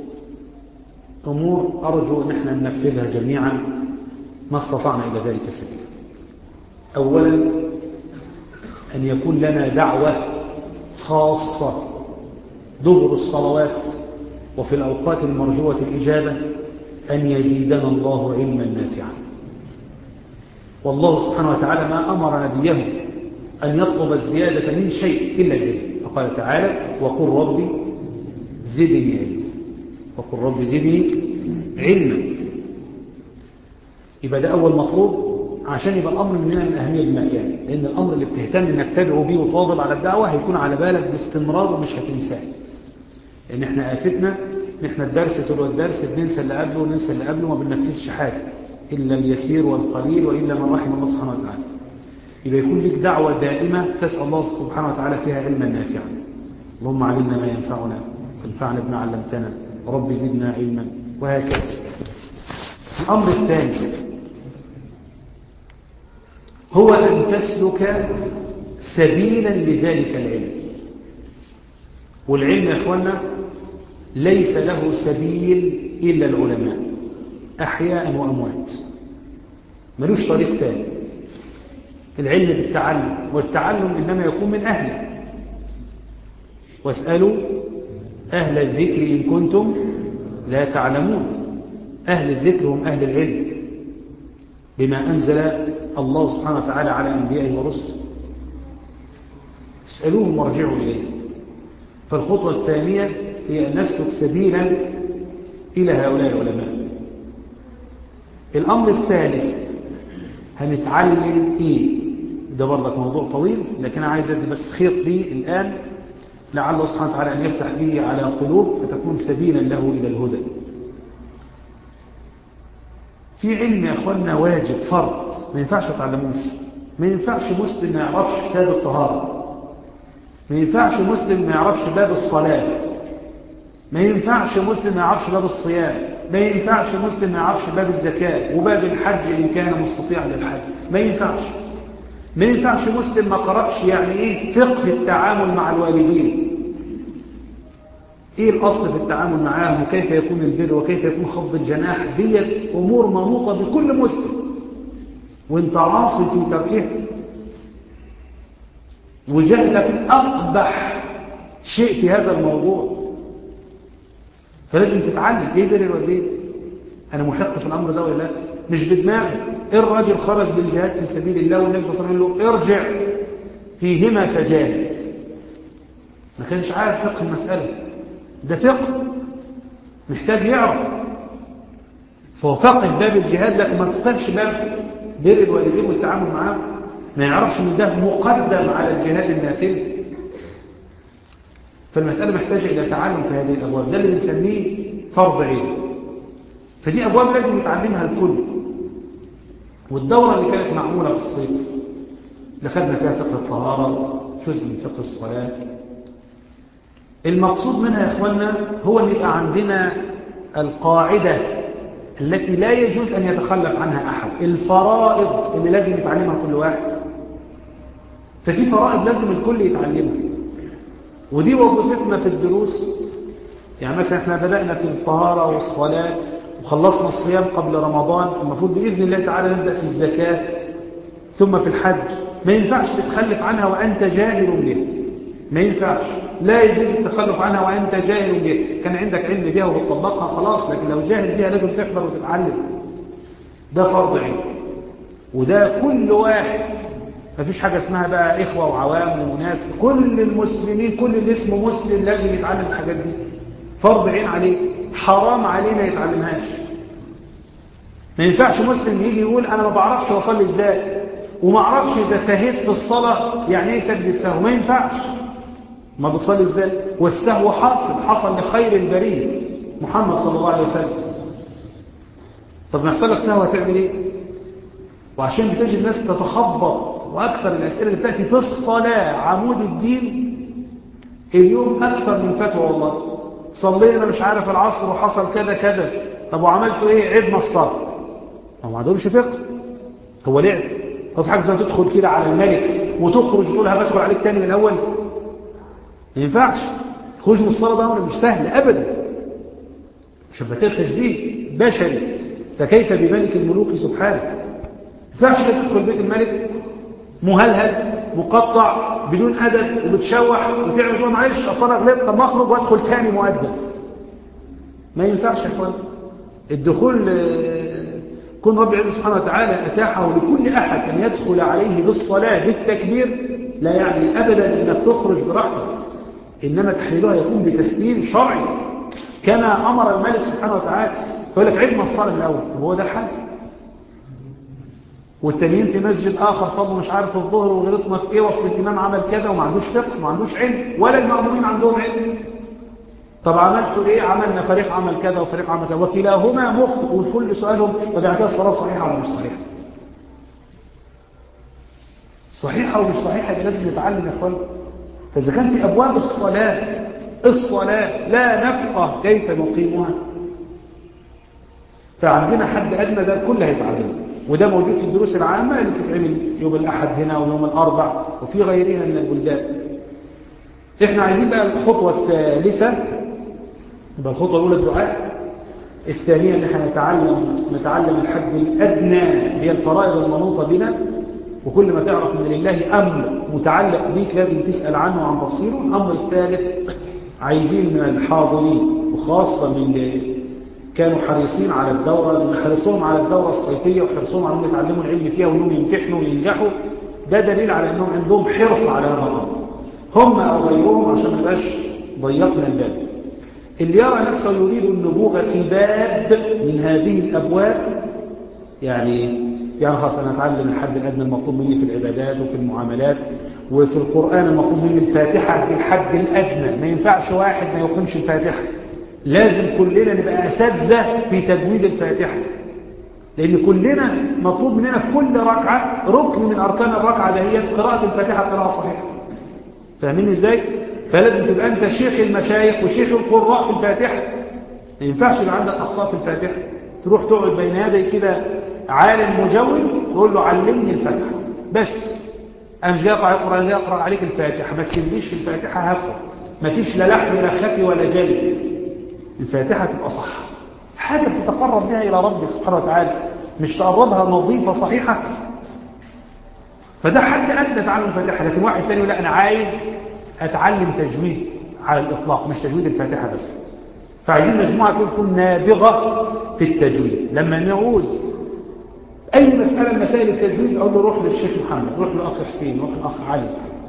أمور أرجو أن احنا ننفذها جميعا ما استطعنا إلى ذلك سبيلا. أولا أن يكون لنا دعوة خاصة دبر الصلوات وفي الأوقات المرجوة الإجابة أن يزيدنا الله علما نافعا. والله سبحانه وتعالى ما أمر نبيه أن يطلب الزيادة من شيء إلا العلم، فقال تعالى وقل ربي زدني علما، وقل ربي زدني علما. يبقى ده أول مطلوب عشان يبقى الأمر مننا من أهمية المكان، لأن الأمر اللي بتهتم أنك تدعو بيه وتواظب على الدعوة هيكون على بالك باستمرار ومش هتنساه. لأن احنا آفتنا ان احنا الدرس تلو الدرس بننسى اللي قبله وننسى اللي قبله وما بننفذش حاجة إلا اليسير والقليل وإلا من رحم الله سبحانه وتعالى. يبقى يكون لك دعوة دائمة تسأل الله سبحانه وتعالى فيها علما نافعا. اللهم علمنا ما ينفعنا وانفعنا بما علمتنا رب زدنا علما، وهكذا. الأمر الثاني هو أن تسلك سبيلا لذلك العلم. والعلم يا إخوانا ليس له سبيل إلا العلماء أحياء وأموات، ملوش طريق تاني. العلم بالتعلم، والتعلم إنما يكون من أهله. واسألوا أهل الذكر إن كنتم لا تعلمون. أهل الذكر هم أهل العلم بما أنزل الله سبحانه وتعالى على أنبيائه ورسله. اسألوهم وارجعوا إليه. فالخطوة الثانية هي أن نسلك سبيلا إلى هؤلاء العلماء. الأمر الثالث هنتعلم إيه؟ ده برضك موضوع طويل، لكن أنا عايز أدي بس خيط بيه الآن لعل الله سبحانه وتعالى أن يفتح به على قلوب فتكون سبيلا له إلى الهدى. في علم يا أخواننا واجب فرض ما ينفعش تعلموش. ما ينفعش مسلم ما يعرفش كتاب الطهارة، ما ينفعش مسلم ما يعرفش باب الصلاة، ما ينفعش مسلم ما يعرفش باب الصيام، ما ينفعش مسلم ما يعرفش باب الزكاة وباب الحج إن كان مستطيعا للحج. ما ينفعش مسلم ما قرأش يعني إيه فقه التعامل مع الوالدين، إيه الأصل في التعامل معهم وكيف يكون البر وكيف يكون خفض الجناح. ديت أمور منوطة بكل مسلم وانت عاصي في تركها، وجهلك أقبح شيء في هذا الموضوع. فلازم تتعلم ايه بر الوالدين. انا محق في الامر ده ولا لا؟ مش بدماغي. الراجل خرج بالجهاد في سبيل الله والنبي صلى الله عليه وسلم قال له ارجع فيهما فجاهد. ما كانش عارف فقه المسألة، ده فقه محتاج يعرف. فهو فقه باب الجهاد لكن ما فقهش باب بر الوالدين والتعامل معاهم، ما يعرفش ان ده مقدم على الجهاد النافل. فالمسألة محتاجة إلى تعلم في هذه الأبواب، ده اللي بنسميه فرض عين. فدي أبواب لازم يتعلمها الكل. والدورة اللي كانت معمولة في الصيف دخلنا فيها فقه الطهارة، جزء من فقه الصلاة. المقصود منها يا إخواننا هو أن يبقى عندنا القاعدة التي لا يجوز أن يتخلف عنها أحد، الفرائض اللي لازم يتعلمها كل واحد. ففي فرائض لازم الكل يتعلمها، ودي وظيفتنا في الدروس. يعني مثلا احنا بدأنا في الطهارة والصلاة وخلصنا الصيام قبل رمضان، المفروض بإذن الله تعالى نبدأ في الزكاة ثم في الحج. ما ينفعش تتخلف عنها وأنت جاهل به، ما ينفعش، لا يجوز التخلف عنها وأنت جاهل به. كان عندك علم بها وبتطبقها خلاص، لكن لو جاهل بها لازم تحضر وتتعلم. ده فرض عين، وده كل واحد، ما فيش حاجة اسمها بقى إخوة وعوام وناس، كل المسلمين كل اللي اسمه مسلم لازم يتعلم الحاجات دي. فرض عين عليه، حرام علينا يتعلمهاش. ما ينفعش مسلم يجي يقول أنا ما بعرفش أصلي إزاي وما أعرفش إذا سهيت في الصلاة يعني إيه سجدة سهو. ما ينفعش. ما بتصلي إزاي؟ والسهو حصل لخير البرية محمد صلى الله عليه وسلم. طب ما يحصل لك سهو هتعمل إيه؟ وعشان بتجد الناس تتخبط، وأكثر الأسئلة اللي بتأتي في الصلاة عمود الدين اليوم أكثر من فتوى. والله صلينا مش عارف العصر وحصل كذا كذا، طب وعملتوا إيه؟ عدنا الصلاة. ما عندهمش فقه، هو لعب. هو في حاجة زي ما تدخل كده على الملك وتخرج تقول هبدخل عليك تاني من الأول. ما ينفعش. خروج من الصلاة ده أمر مش سهل أبدا، شبهتين تشبيه بشري، فكيف بملك الملوك سبحانه؟ ما ينفعش تدخل بيت الملك مهلهل مقطع بدون أدب وبتشوح وتعمل تقول معلش أصل أنا غلطت، طب ما أخرج وأدخل تاني مؤدب. ما ينفعش يا إخوان. الدخول كون رب العزة سبحانه وتعالى أتاحه لكل أحد أن يدخل عليه بالصلاة بالتكبير لا يعني أبدا أنك تخرج براحتك، إنما تحليلها يكون بتسليم شرعي كما أمر الملك سبحانه وتعالى. يقول لك عدنا الصلاة الأول، طب هو ده الحل؟ والتانيين في مسجد آخر صلوا مش عارف الظهر وغلطنا في إيه، وصل الإمام عمل كذا وما عندوش فقه وما عندوش علم، ولا المأمومين عندهم علم. طب عملتوا إيه؟ عملنا فريق عمل كذا وفريق عمل كذا، وكلاهما مخطئ، وكل سؤالهم وبعد كده الصلاة صحيحة ولا مش صحيحة؟ صحيحة ومش صحيحة يبقى لازم نتعلم يا إخوان. فإذا كان في أبواب الصلاة لا نفقه كيف نقيمها، فعندنا حد أدنى ده كله هيتعلم، وده موجود في الدروس العامة اللي تتعمل يوم الأحد هنا ويوم الأربع وفي غيرها من البلدان. إحنا عايزين بقى الخطوة الثالثة، يبقى الخطوة الأولى الدعاء، الثانية ان احنا نتعلم الحد الأدنى هي الفرائض المنوطة بنا، وكل ما تعرف ان لله أمر متعلق بيك لازم تسأل عنه وعن تفصيله. الأمر الثالث عايزين من الحاضرين وخاصة من اللي كانوا حريصين على الدورة، من حرصهم على الدورة الصيفية وحرصهم على أنهم يتعلموا العلم فيها وأنهم يمتحنوا وينجحوا، ده دليل على أنهم عندهم حرص على هذا الأمر، هم أو غيرهم، عشان ما نبقاش ضيقنا الباب. اللي يرى نفسه يريد النبوغ في باب من هذه الأبواب، يعني خلاص أنا أتعلم الحد الأدنى المطلوب مني في العبادات وفي المعاملات، وفي القرآن المطلوب مني الفاتحة في الحد الأدنى. ما ينفعش واحد ما يقيمش الفاتحة، لازم كلنا نبقى أساتذة في تجويد الفاتحة، لأن كلنا مطلوب مننا في كل ركعة ركن من أركان الركعة ده هي قراءة الفاتحة قراءة صحيحة. فاهمين إزاي؟ فلازم تبقى أنت شيخ المشايخ وشيخ القراء في الفاتحة. ما ينفعش يبقى عندك أخطاء في الفاتحة، تروح تقعد بين يدي كده عالم مجود تقول له علمني الفاتحة بس، أنا مش جاي أقرأ القرآن، جاي أقرأ عليك الفاتحة، ما تسيبليش في الفاتحة هفوة، ما فيش لا لحم ولا خفي ولا جلي. الفاتحة تبقى صح، حاجة بتتقرب بها إلى ربك سبحانه وتعالى، مش تقربها نظيفة صحيحة. فده حد أدنى تعلم الفاتحة. لكن واحد ثاني لا أنا عايز أتعلم تجويد على الإطلاق، مش تجويد الفاتحة بس. فعايزين مجموعة تكون نابغة في التجويد. لما نعوز أي مسألة من مسائل التجويد أقول له روح للشيخ محمد، روح للأخ حسين، روح للأخ علي.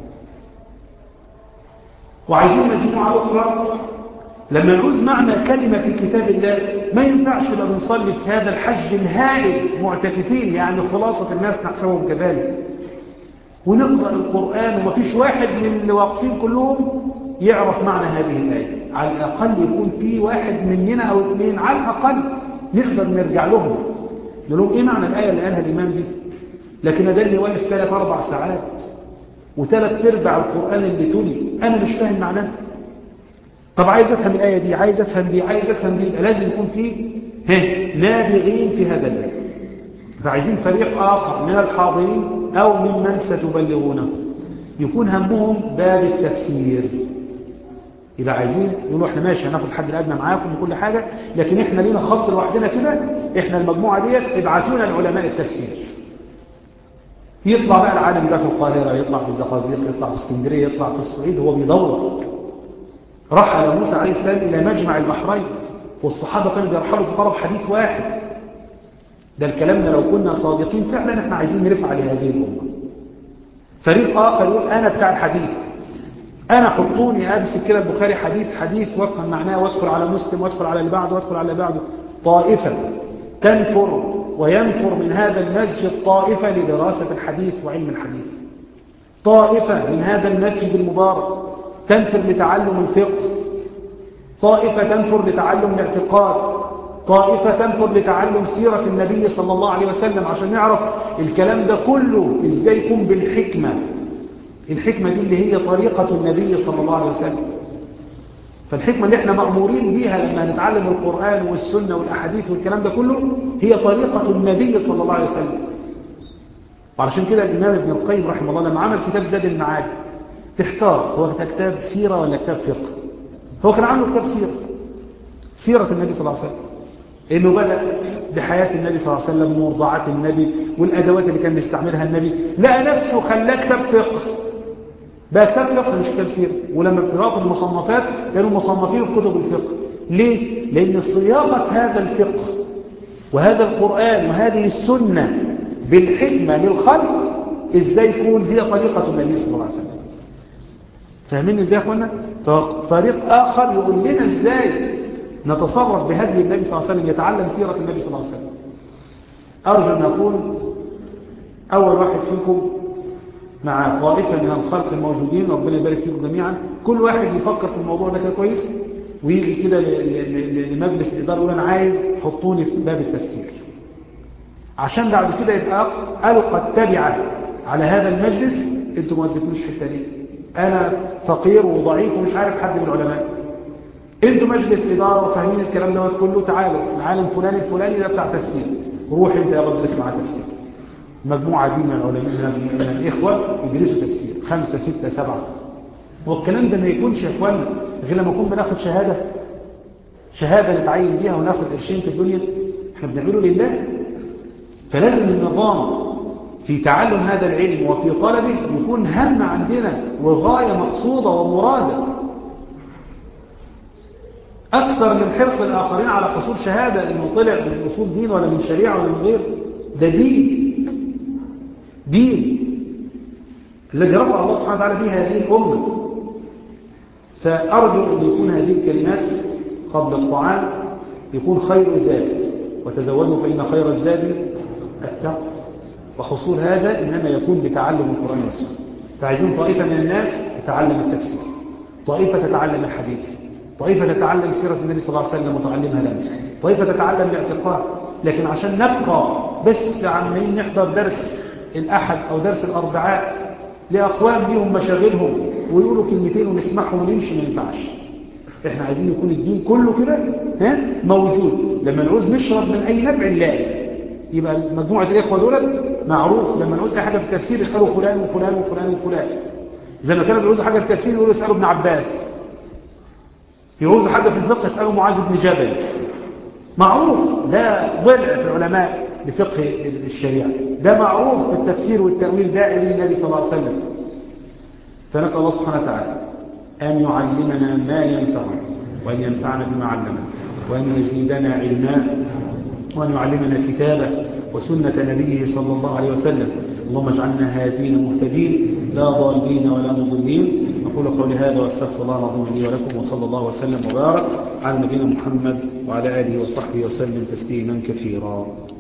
وعايزين مجموعة أخرى لما نعوز معنى كلمة في كتاب الله، ما ينفعش لو بنصلي في هذا الحشد الهائل معتكفين، يعني خلاصة الناس نحسبهم كذلك، ونقرأ القرآن وما فيش واحد من اللي واقفين كلهم يعرف معنى هذه الآية. على الأقل يكون في واحد مننا أو اثنين على الأقل نقدر نرجع لهم نقول لهم إيه معنى الآية اللي قالها الإمام دي. لكن ده اللي واقف 3-4 ساعات و3/4 القرآن اللي تولي أنا مش فاهم معناه. طب عايز أفهم الآية دي، عايز أفهم دي، عايز أفهم دي، يبقى لازم يكون في نابغين في هذا الباب. فعايزين فريق آخر من الحاضرين أو ممن ستبلغونه يكون همهم باب التفسير. يبقى عايزين يقولوا احنا ماشي هناخد الحد الأدنى معاكم وكل حاجة، لكن احنا لينا خط لوحدنا كده، احنا المجموعة ديت ابعتونا لعلماء التفسير. يطلع بقى العالم ده في القاهرة، يطلع في الزقازيق، يطلع في اسكندرية، يطلع في الصعيد، هو بيدور. رحل موسى عليه السلام إلى مجمع البحرين والصحابة كانوا بيرحلوا في طلب حديث واحد. ده الكلام ده لو كنا صادقين فعلا احنا عايزين نرفع لهذه الأمة. فريق آخر يقول أنا بتاع الحديث، أنا حطوني أمسك كده البخاري حديث وافهم معناه وادخل على مسلم وادخل على اللي بعده وادخل على اللي بعده. طائفة تنفر وينفر من هذا المسجد طائفة لدراسة الحديث وعلم الحديث، طائفة من هذا المسجد المبارك تنفر لتعلم الفقه، طائفة تنفر لتعلم الاعتقاد، طائفة تنفر لتعلم سيرة النبي صلى الله عليه وسلم عشان نعرف الكلام ده كله ازاي يكون بالحكمة. الحكمة دي اللي هي طريقة النبي صلى الله عليه وسلم. فالحكمة اللي احنا مأمورين بيها لما نتعلم القرآن والسنة والأحاديث والكلام ده كله هي طريقة النبي صلى الله عليه وسلم. وعلشان كده الإمام ابن القيم رحمه الله لما عمل كتاب زاد المعاد تحتار هو ده كتاب سيرة ولا كتاب فقه. هو كان عامله كتاب سيرة النبي صلى الله عليه وسلم، إنه بدأ بحياة النبي صلى الله عليه وسلم ومرضعات النبي والأدوات اللي كان بيستعملها النبي، لقى نفسه خلاه كتاب فقه، بقى كتاب فقه مش كتاب سيرة. ولما بتقرأوا في المصنفات كانوا مصنفين في كتب الفقه. ليه؟ لأن صياغة هذا الفقه وهذا القرآن وهذه السنة بالحكمة للخلق إزاي يكون هي طريقة النبي صلى الله عليه وسلم. فاهمين إزاي يا أخوانا؟ طريق آخر يقول لنا إزاي نتصرف بهدي النبي صلى الله عليه وسلم، يتعلم سيرة النبي صلى الله عليه وسلم. أرجو أن أكون أول واحد فيكم مع طائفة من الخلق الموجودين، ربنا يبارك فيكم جميعا، كل واحد يفكر في الموضوع ده كده كويس ويجي كده لمجلس الإدارة يقول أنا عايز حطوني في باب التفسير، عشان بعد كده يبقى ألقى التبعة على هذا المجلس. انتوا ما اديتونيش حتة ليه؟ أنا فقير وضعيف ومش عارف حد من العلماء، انتوا مجلس إدارة وفاهمين الكلام ده كله، تعالوا العالم فلان الفلاني ده بتاع تفسير، روح انت يا رب اسمع تفسير. مجموعة دي من العلماء من الإخوة يدرسوا تفسير 5 6 7. والكلام ده ما يكونش يا اخوانا غير لما نكون بناخد شهادة نتعين بيها وناخد قرشين في الدنيا. احنا بنعمله لله. فلازم النظام في تعلم هذا العلم وفي طلبه يكون هم عندنا وغاية مقصودة ومرادة أكثر من حرص الآخرين على حصول شهادة إنه طلع من أصول دين ولا من شريعة ولا من غير. ده دين الذي رفع الله سبحانه وتعالى به هذه الأمة. فأرجو أن يكون هذه الكلمات قبل الطعام يكون خير زاد، وتزودوا فإن خير الزاد التقوى. وحصول هذا إنما يكون بتعلم القرآن والسنة. فعايزين طائفة من الناس تتعلم التفسير، طائفة تتعلم الحديث، طائفة تتعلم سيرة النبي صلى الله عليه وسلم وتعلمها لنا، طائفة تتعلم الاعتقاد. لكن عشان نبقى بس عمالين نحضر درس الأحد أو درس الأربعاء لأقوام ليهم مشاغلهم ويقولوا كلمتين ونسمعهم ونمشي، ما ينفعش. احنا عايزين يكون الدين كله كده موجود. لما نعوز نشرب من أي نبع الله يبقى مجموعة الإخوة دول معروف. لما نعوز أي حاجة في التفسير يسألوا فلان وفلان وفلان وفلان. زي ما كانوا بيعوزوا حاجة في التفسير يقولوا يسألوا ابن عباس، يعوزوا حاجة في الفقه يسألوا معاذ بن جبل. معروف ده ضلع في العلماء لفقه الشريعة، ده معروف في التفسير والتأويل داعي للنبي صلى الله عليه وسلم. فنسأل الله سبحانه وتعالى أن يعلمنا ما ينفعنا وأن ينفعنا بما علمنا وأن يزيدنا علما وأن يعلمنا كتابه وسنة نبيه صلى الله عليه وسلم. اللهم اجعلنا هادين مهتدين لا ضالين ولا مضلين. أقول قولي هذا وأستغفر الله العظيم لي ولكم، وصلى الله وسلم وبارك على نبينا محمد وعلى آله وصحبه وسلم تسليما كثيرا.